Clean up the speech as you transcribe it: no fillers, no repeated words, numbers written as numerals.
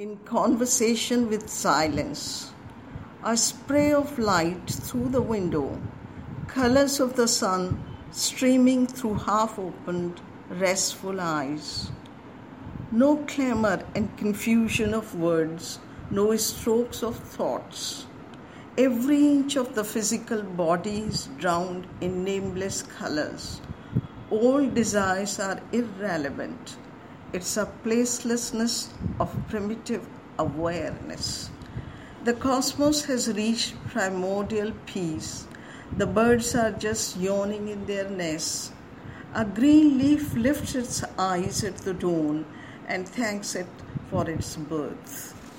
In conversation with silence, a spray of light through the window, colors of the sun streaming through half-opened, restful eyes. No clamor and confusion of words, no strokes of thoughts. Every inch of the physical body is drowned in nameless colors. All desires are irrelevant. It's a placelessness of primitive awareness. The cosmos has reached primordial peace. The birds are just yawning in their nests. A green leaf lifts its eyes at the dawn and thanks it for its birth.